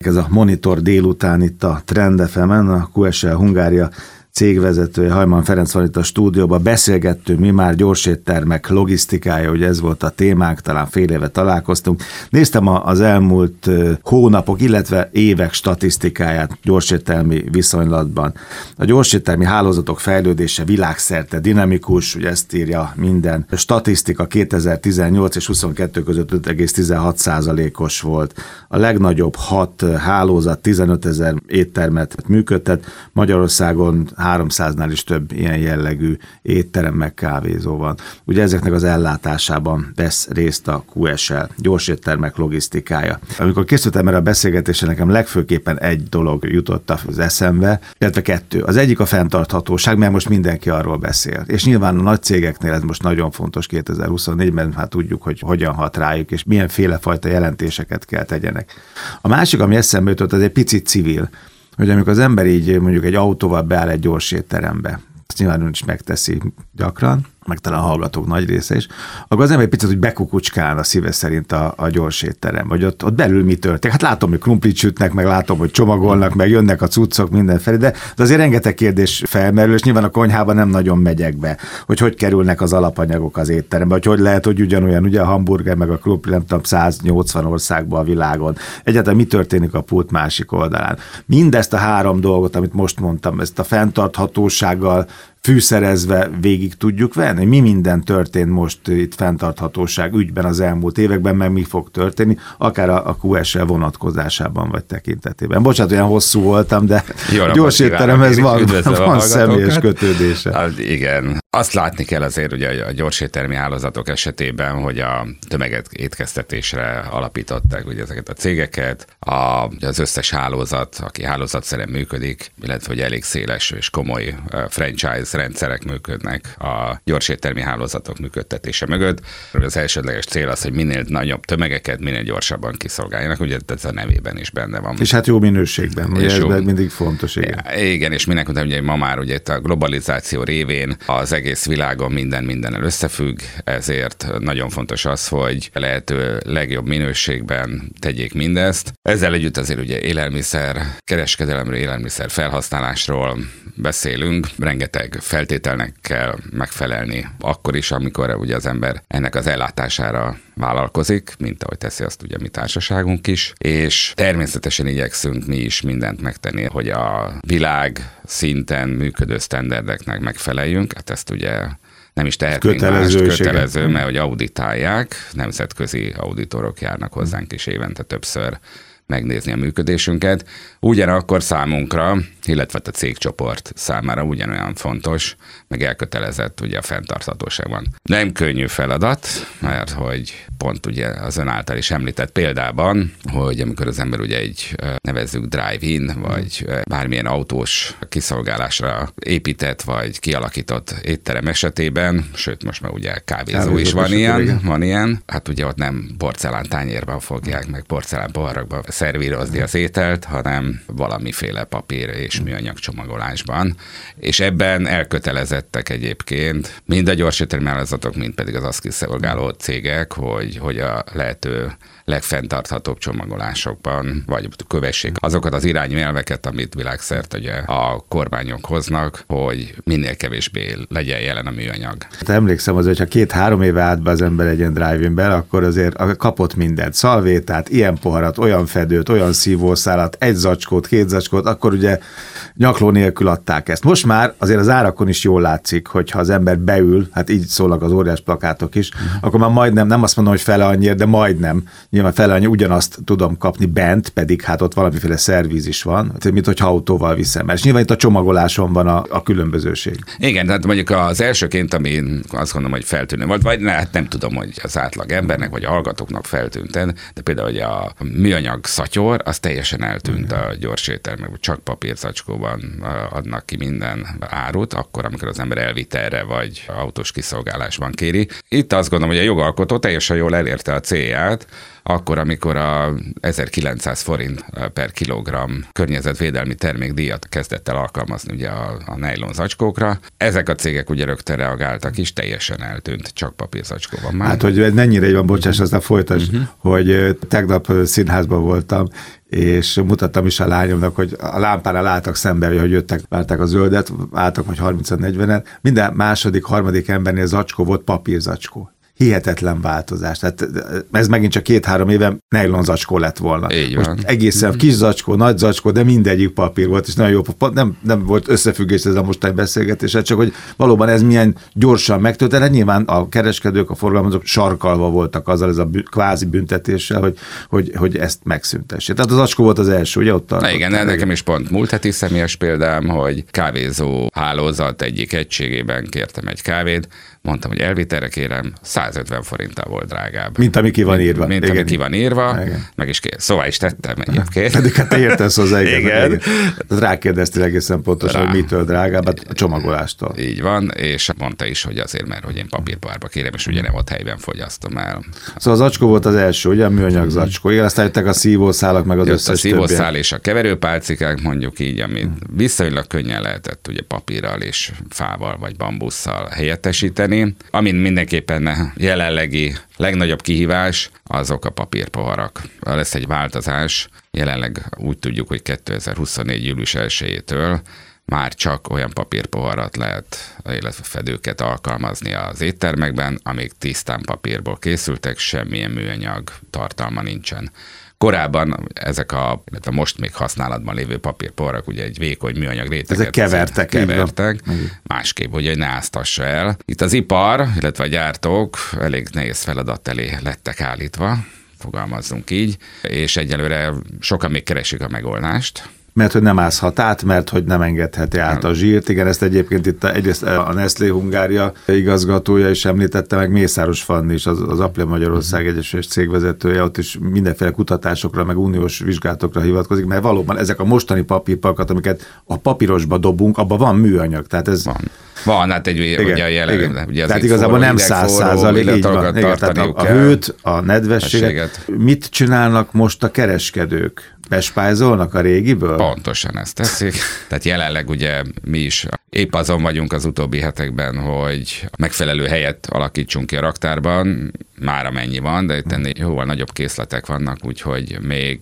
Ez a Monitor délután itt a Trend FM-en, a QSL Hungária cégvezetője Hajman Ferenc van itt a stúdióban. Beszélgettünk mi már gyorséttermek logisztikája, ugye ez volt a témánk, talán fél éve találkoztunk. Néztem az elmúlt hónapok, illetve évek statisztikáját gyorséttermi viszonylatban. A gyorséttermi hálózatok fejlődése világszerte dinamikus, ugye ezt írja minden statisztika, 2018 és 22 között 5,16%-os volt. A legnagyobb 6 hálózat 15 000 éttermet működtet, Magyarországon 300-nál is több ilyen jellegű étterem meg kávézó van. Ugye ezeknek az ellátásában vesz részt a QSL, gyorséttermek logisztikája. Amikor készültem erre a beszélgetésre, nekem legfőképpen egy dolog jutott az eszembe, illetve kettő. Az egyik a fenntarthatóság, mert most mindenki arról beszél. És nyilván a nagy cégeknél ez most nagyon fontos 2024-ben, hát tudjuk, hogy hogyan hat rájuk, és milyenféle fajta jelentéseket kell tegyenek. A másik, ami eszembe jutott, az egy picit civil, hogy amikor az ember így mondjuk egy autóval beáll egy gyorsétterembe, azt nyilván ön is megteszi gyakran, meg talán a hallgatók nagy része is, akkor az ember egy picit, hogy bekukucskál a szíve szerint a gyorsétterem, vagy ott belül mi történik. Hát látom, hogy krumplit sütnek, meg látom, hogy csomagolnak, meg jönnek a cuccok mindenfelé, de azért rengeteg kérdés felmerül, és nyilván a konyhában nem nagyon megyek be, hogy kerülnek az alapanyagok az étterembe, hogy lehet, hogy ugyanolyan, ugye a hamburger, meg a krumpli, nem tudom, 180 országban a világon. Egyáltalán mi történik a pult másik oldalán. Mindezt a három dolgot, amit most mondtam, ezt a fenntarthatósággal fűszerezve végig tudjuk venni? Mi minden történt most itt fenntarthatóság ügyben az elmúlt években, meg mi fog történni, akár a QSL vonatkozásában vagy tekintetében. Bocsánat, olyan hosszú voltam, de gyors étteremhez van személyes kötődése. Hát igen. Azt látni kell azért, ugye a gyorséttermi hálózatok esetében, hogy a tömeget étkeztetésre alapították ugye ezeket a cégeket, az összes hálózat, aki hálózatszerűen működik, illetve hogy elég széles és komoly franchise rendszerek működnek a gyorséttermi hálózatok működtetése mögött. Az elsődleges cél az, hogy minél nagyobb tömegeket, minél gyorsabban kiszolgáljanak, ugye ez a nevében is benne van. És hát jó minőségben, és ez mindig fontos. Igen, és mindenki után ugye ma már ugye itt a globalizáció révén az egész világon mindennel összefügg, ezért nagyon fontos az, hogy lehető legjobb minőségben tegyék mindezt. Ezzel együtt azért ugye élelmiszer kereskedelemről, élelmiszer felhasználásról beszélünk, rengeteg feltételnek kell megfelelni akkor is, amikor ugye az ember ennek az ellátására vállalkozik, mint ahogy teszi azt ugye mi társaságunk is, és természetesen igyekszünk mi is mindent megtenni, hogy a világ szinten működő sztenderdeknek megfeleljünk, hát ezt ugye nem is tehetnénk kötelező, mert hogy auditálják, nemzetközi auditorok járnak hozzánk is évente többször megnézni a működésünket. Ugyanakkor számunkra, illetve a cégcsoport számára ugyanolyan fontos, meg elkötelezett ugye a fenntarthatóságban. Nem könnyű feladat, mert hogy pont ugye az ön által is említett példában, hogy amikor az ember ugye egy nevezzük drive-in, vagy bármilyen autós kiszolgálásra épített, vagy kialakított étterem esetében, sőt most már ugye kávézó is van ilyen, hát ugye ott nem porcelán tányérban fogják, meg porcelán poharakban szervírozni az ételt, hanem valamiféle papír és műanyag csomagolásban. És ebben elkötelezettek egyébként mind a gyorséttermi hálózatok, mind pedig az azt kiszolgáló cégek, hogy a lehető legfenntarthatóbb csomagolásokban, vagy kövessék azokat az irányelveket, amit világszerte ugye a kormányok hoznak, hogy minél kevésbé legyen jelen a műanyag. Hát emlékszem azért, hogyha 2-3 éve állt be az ember egy ilyen drive-inben, akkor azért kapott mindent, szalvétát, ilyen poharat, olyan fedőt, olyan szívószálat, 1 zacskót, 2 zacskót, akkor ugye nyakló nélkül adták ezt. Most már azért az árakon is jól látszik, hogyha az ember beül, hát így szólnak az óriás plakátok is, akkor már majdnem, nem azt mondom, hogy fele annyira, de majdnem, nyilván fele annyi, ugyanazt tudom kapni bent, pedig hát ott valamiféle szervíz is van, mint hogyha autóval viszem. És nyilván itt a csomagoláson van a különbözőség. Igen, tehát mondjuk az elsőként, ami azt gondolom, hogy feltűnő volt, vagy hát nem tudom, hogy az átlag embernek, vagy a hallgatóknak feltűnten, de például hogy a műanyag szatyor, az teljesen eltűnt a gyorséttermekben, csak papírzacskóban adnak ki minden árut, akkor, amikor az ember elvitte erre, vagy autós kiszolgálásban kéri. Itt azt gondolom, hogy a jogalkotó teljesen jól elérte a célját, akkor, amikor a 1900 forint per kilogramm környezetvédelmi termékdíjat kezdett el alkalmazni ugye a nejlon zacskókra. Ezek a cégek ugye rögtön reagáltak is, teljesen eltűnt, csak papírzacskóban már. Hát, hogy mennyire így van, bocsáss, aztán folytasd, hogy tegnap színházban voltam, és mutattam is a lányomnak, hogy a lámpánál álltak szembe, hogy jöttek, várták a zöldet, álltak vagy 30-40-en, minden második, harmadik embernél zacskó volt, papírzacskó. Hihetetlen változás. Tehát ez megint csak 2-3 éve nejlon zacskó lett volna. Így most van. egészen kis zacskó, nagy zacskó, de mindegyik papír volt, és nagyon jó. Nem volt összefüggés ez a mostani beszélgetés, csak hogy valóban ez milyen gyorsan megtörtént. Nyilván a kereskedők, a forgalmazók sarkalva voltak azzal ez a kvázi büntetéssel, hogy ezt megszüntessék. Tehát az zacskó volt az első, ugye ott tartott. Igen, nekem is pont múlt heti személyes példám, hogy kávézó hálózat egyik egységében kértem egy kávét, mondtam, hogy elvitelre kérem, 150 forinttal volt drágább. Mint ami ki van írva. Mint ami ki van írva, meg is szóval is tettem egyébként. Pedig hát te értesz hozzá, igen. Rákérdeztél egészen pontosan, hogy mitől drágább, hát a csomagolástól. Így van, és mondta is, hogy azért, mert hogy én papírpohárba kérem, és ugye nem ott helyben fogyasztom el. Szóval az zacskó volt az első, ugye a műanyag zacskó. Igen, aztán jöttek a szívószálak, meg az jött összes a szívószál és a keverőpálcikák, mondjuk így, amit viszonylag könnyen lehetett ugye papírral és fával vagy bambusszal helyettesíteni. Amin mindenképpen jelenlegi legnagyobb kihívás, azok a papírpoharak. Lesz egy változás, jelenleg úgy tudjuk, hogy 2024. július 1-től már csak olyan papírpoharat lehet, illetve fedőket alkalmazni az éttermekben, amik tisztán papírból készültek, semmilyen műanyag tartalma nincsen. Korábban ezek illetve most még használatban lévő papírpoharak ugye egy vékony műanyag réteget kevertek, másképp, hogy ne áztassa el. Itt az ipar, illetve a gyártók elég nehéz feladat elé lettek állítva, fogalmazzunk így, és egyelőre sokan még keresik a megoldást. Mert hogy nem ázhat át, mert hogy nem engedheti át a zsírt. Igen, ezt egyébként itt egyrészt a Nestlé Hungária igazgatója is említette, meg Mészáros Fanni is, az Apple Magyarország Egyesület cégvezetője, ott is mindenféle kutatásokra, meg uniós vizsgálatokra hivatkozik, mert valóban ezek a mostani papírpalakat, amiket a papírosba dobunk, abban van műanyag. Tehát ez... Van, hát ugye a jelen. Ugye tehát igazából nem 100%, így van. Igen, tehát a hőt, a nedvességet. Mit csinálnak most a kereskedők? Bespájzolnak a régiből? Pontosan ezt teszik. Tehát jelenleg ugye mi is épp azon vagyunk az utóbbi hetekben, hogy megfelelő helyet alakítsunk ki a raktárban, már amennyi van, de itt ennél jóval nagyobb készletek vannak, úgyhogy még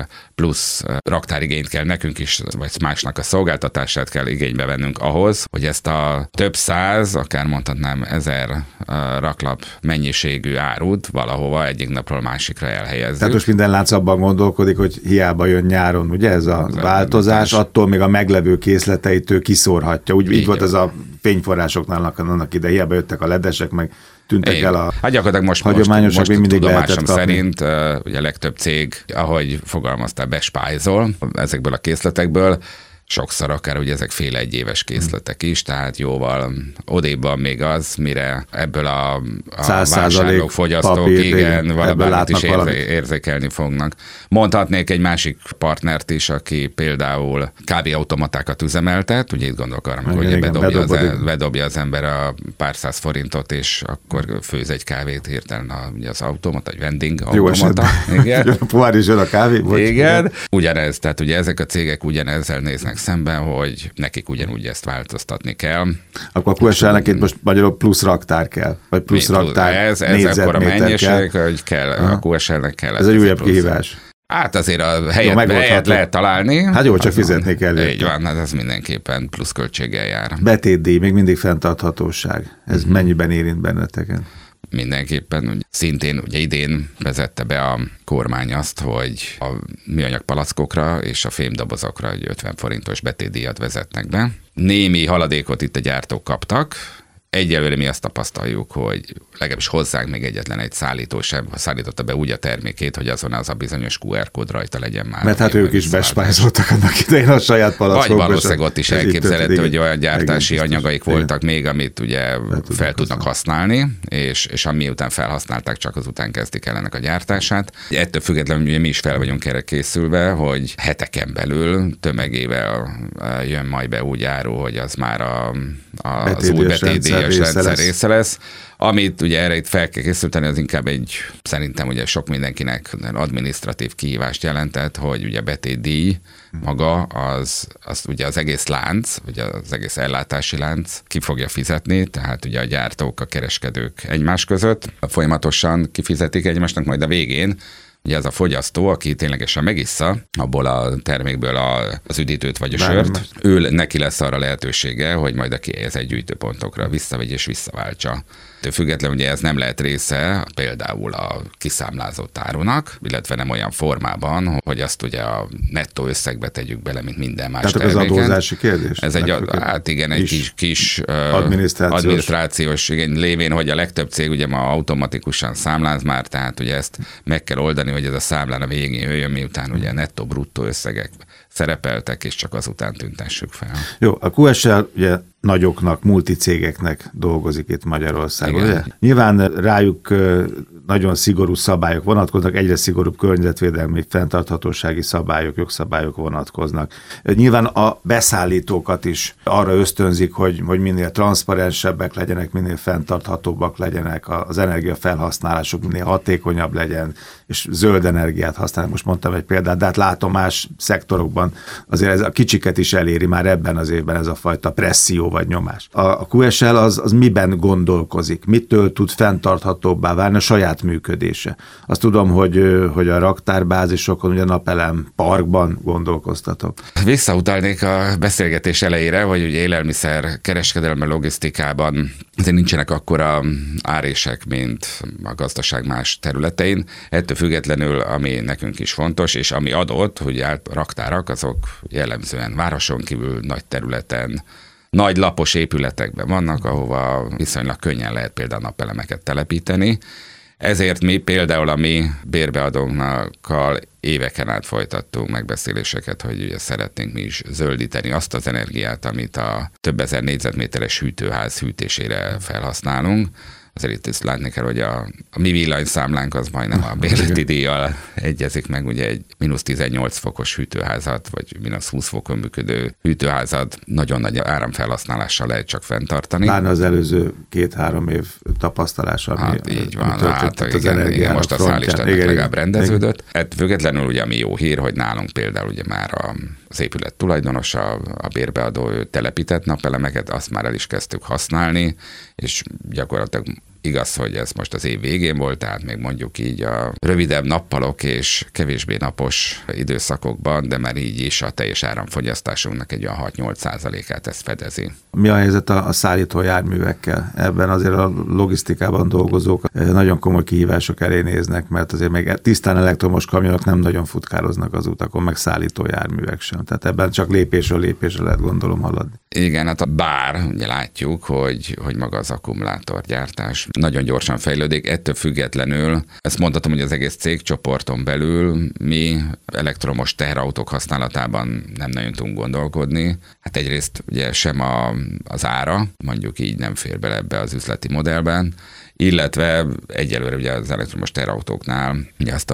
plusz raktárigényt kell nekünk is, vagy másnak a szolgáltatását kell igénybe vennünk ahhoz, hogy ezt a több száz, akár mondhatnám 1000 raklap mennyiségű árut valahova egyik napról másikra elhelyezzük. Tehát most minden lánc abban gondolkodik, hogy hiába jön nyáron, ugye ez a változás, attól még a meglevő készleteitől kiszórhatja. Úgy így volt ez a fényforrásoknál annak ide, hiába jöttek a ledesek, meg tűntek el a hát gyakorlatilag most mindig tudomásom szerint ugye a legtöbb cég, ahogy fogalmaztál, bespájzol ezekből a készletekből, sokszor akár ugye ezek fél egyéves készletek is, tehát jóval odébb van még az, mire ebből a vásárlók, fogyasztók valamit is érzékelni fognak. Mondhatnék egy másik partnert is, aki például kávéautomatákat üzemeltet, ugye itt gondolok arra, hogy bedobja az ember a pár száz forintot, és akkor főz egy kávét hirtelen az automata, egy vending automata. Igen. A pohár is jön a kávé. Igen. Ugyanez, tehát ugye ezek a cégek ugyanezzel néznek szemben, hogy nekik ugyanúgy ezt változtatni kell. Akkor a QSL-nek itt most magyarul plusz raktár kell, vagy plusz raktár ez akkor a mennyiség, hogy kell, a QSL-nek kell. Ez egy újabb kihívás. Hát azért a helyet lehet találni. Hát jó, csak fizetni kell. Így van, hát ez mindenképpen plusz költséggel jár. Betétdíj, még mindig fenntarthatóság. Ez mennyiben érint benneteket? Mindenképpen. Szintén ugye idén vezette be a kormány azt, hogy a műanyag palackokra és a fémdobozokra egy 50 forintos betétdíjat vezetnek be. Némi haladékot itt a gyártók kaptak. Egyelőre mi azt tapasztaljuk, hogy legalábbis hozzánk még egyetlen egy szállító sem szállította be úgy a termékét, hogy azon az a bizonyos QR kód rajta legyen már. Mert hát ők is bespájzoltak annak idején a saját palackokba. Vagy valószínűleg ott is elképzelhető, hogy olyan gyártási anyagaik voltak még, amit ugye fel tudnak használni, és ami után felhasználták, csak azután kezdik el ennek a gyártását. Ettől függetlenül ugye mi is fel vagyunk erre készülve, hogy heteken belül tömegével jön majd be úgy áru, hogy az már az új betétdíjas rendszer része lesz. Amit ugye erre itt fel kell készülteni, az inkább szerintem ugye sok mindenkinek adminisztratív kihívást jelentett, hogy ugye a betétdíj maga az ugye az egész lánc, ugye az egész ellátási lánc ki fogja fizetni, tehát ugye a gyártók, a kereskedők egymás között folyamatosan kifizetik egymásnak, majd a végén ugye az a fogyasztó, aki ténylegesen megissza abból a termékből az üdítőt vagy a sört, ő neki lesz arra lehetősége, hogy majd a kihelyezett gyűjtőpontokra visszavegy és visszaváltsa. Függetlenül ugye ez nem lehet része például a kiszámlázott árunak, illetve nem olyan formában, hogy azt ugye a nettó összegbe tegyük bele, mint minden más terméken. Tehát az adózási kérdés? Ez egy kis adminisztrációs lévén, hogy a legtöbb cég ugye ma automatikusan számláz már, tehát ugye ezt meg kell oldani, hogy ez a számlán a végén jöjjön, miután ugye nettó-bruttó összegek szerepeltek, és csak azután tüntessük fel. Jó, a QSL ugye nagyoknak, multicégeknek dolgozik itt Magyarországon. Ugye? Nyilván rájuk nagyon szigorú szabályok vonatkoznak, egyre szigorúbb környezetvédelmi, fenntarthatósági szabályok, jogszabályok vonatkoznak. Nyilván a beszállítókat is arra ösztönzik, hogy minél transzparensebbek legyenek, minél fenntarthatóbbak legyenek, az energiafelhasználásuk minél hatékonyabb legyen, és zöld energiát használni. Most mondtam egy példát, de hát látom más szektorokban azért ez a kicsiket is eléri már ebben az évben ez a fajta presszió vagy nyomás. A QSL az miben gondolkozik? Mitől tud fenntarthatóbbá válni a saját működése? Azt tudom, hogy a raktárbázisokon, ugye napelem parkban gondolkoztatok. Visszautalnék a beszélgetés elejére, hogy ugye élelmiszer kereskedelmi logisztikában azért nincsenek akkora árések, mint a gazdaság más területein. Ettől függetlenül, ami nekünk is fontos, és ami adott, hogy raktárak, azok jellemzően városon kívül nagy területen, nagy lapos épületekben vannak, ahova viszonylag könnyen lehet például napelemeket telepíteni. Ezért mi például a mi bérbeadókkal éveken át folytattunk megbeszéléseket, hogy ugye szeretnénk mi is zöldíteni azt az energiát, amit a több ezer négyzetméteres hűtőház hűtésére felhasználunk. Azért itt is látni kell, hogy a mi villanyszámlánk az majdnem a bérleti díjjal egyezik meg, ugye egy -18 fokos hűtőházat, vagy -20 fokon működő hűtőházat nagyon nagy áramfelhasználással lehet csak fenntartani. Pláne az előző 2-3 év tapasztalása. Hát így van, igen, most a szállítának legalább rendeződött. Hát függetlenül ugye mi jó hír, hogy nálunk például ugye már az épület tulajdonosa, a bérbeadó telepített napelemeket, azt már el is kezdtük használni, és gyakorlatilag igaz, hogy ez most az év végén volt, tehát még mondjuk így a rövidebb nappalok és kevésbé napos időszakokban, de már így is a teljes áramfogyasztásunknak egy olyan 6-8%-át ez fedezi. Mi a helyzet a szállító járművekkel? Ebben azért a logisztikában dolgozók nagyon komoly kihívások elé néznek, mert azért még tisztán elektromos kamionok nem nagyon futkároznak az utakon, meg szállító járművek sem. Tehát ebben csak lépésről lépésre lehet gondolom haladni. Igen, hát bár ugye látjuk, hogy maga az akkumulátorgyártás nagyon gyorsan fejlődik, ettől függetlenül, ezt mondhatom, hogy az egész cégcsoporton belül mi elektromos teherautók használatában nem nagyon tudunk gondolkodni. Hát egyrészt ugye sem az ára, mondjuk így nem fér bele ebbe az üzleti modellben, illetve egyelőre ugye az elektromos teherautóknál ugye azt a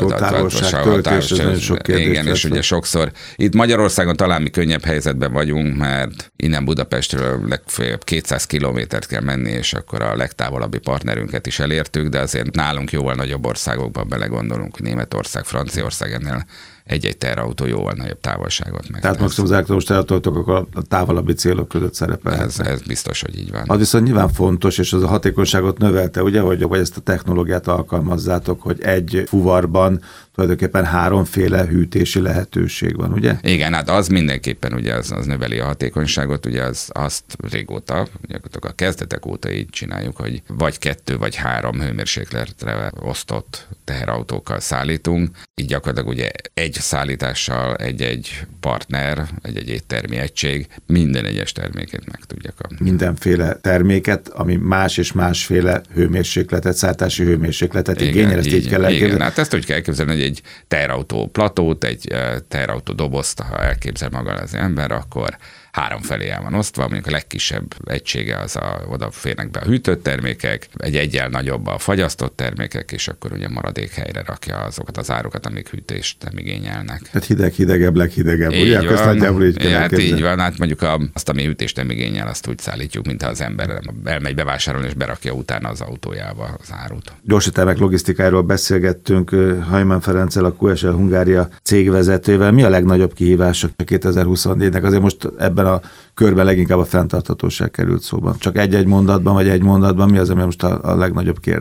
igen, és ugye sokszor itt Magyarországon talán mi könnyebb helyzetben vagyunk, mert innen Budapestről legfeljebb 200 kilométert kell menni, és akkor a legtávolabbi partnerünket is elértük, de azért nálunk jóval nagyobb országokban belegondolunk, hogy Németország, Franciaország ennél egy-egy teherautó jóval nagyobb távolságot meg. Tehát maximum az elektromos teherautók a távolabbi célok között szerepelhetnek. Ez biztos, hogy így van. Az viszont nyilván fontos, és az a hatékonyságot növelte, ugye, hogy ezt a technológiát alkalmazzátok, hogy egy fuvarban tulajdonképpen 3 hűtési lehetőség van, ugye? Igen, hát az mindenképpen ugye az növeli a hatékonyságot, ugye azt régóta, ugye a kezdetek óta így csináljuk, hogy vagy 2 vagy 3 hőmérsékletre osztott teherautókkal szállítunk, így gyakorlatilag ugye egy szállítással egy partner, egy éttermi egység minden egyes terméket meg tudja kapni. Mindenféle terméket, ami más és másféle hőmérsékletet, szállítási hőmérsékletet igényel, ezt így kell elképzelni. Igen, hát ezt úgy kell elképzelni, hogy egy teherautó platót, egy teherautó dobozt, ha elképzel maga az ember, akkor 3 felé el van osztva, mondjuk a legkisebb egysége oda férnek be a hűtött termékek, egy egyel nagyobb a fagyasztott termékek, és akkor ugye maradék helyre rakja azokat az árukat, amik hűtést nem igényelnek. Hát hidegebb, leghidegebb, így ugye? Hát így van, hát mondjuk azt, ami hűtést nem igényel, azt úgy szállítjuk, mintha az ember elmegy bevásárolni, és berakja utána az autójába az árut. Gyorsítelmek logisztikáról beszélgettünk Hajman Ferenccel, a QSL Hungária cégvezetővel. Mi a legnagyobb kihívás 2024-nek? Azért most ebben a körben leginkább a fenntarthatóság került szóban. Csak egy mondatban, vagy egy mondatban mi az, ami most a legnagyobb kérdés?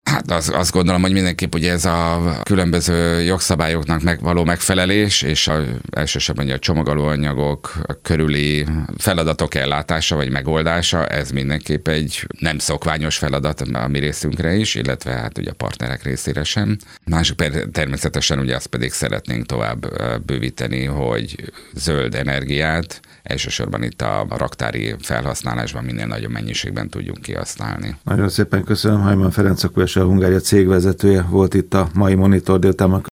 Hát azt gondolom, hogy mindenképp ugye ez a különböző jogszabályoknak való megfelelés, és elsősorban a csomagolóanyagok körüli feladatok ellátása vagy megoldása, ez mindenképp egy nem szokványos feladat a mi részünkre is, illetve hát ugye a partnerek részére sem. Másik természetesen ugye azt pedig szeretnénk tovább bővíteni, hogy zöld energiát elsősorban itt a raktári felhasználásban minél nagyobb mennyiségben tudjunk kihasználni. Nagyon szépen köszönöm, Hajman Ferenc, a QSL Hungária cégvezetője volt itt a mai Monitor délután.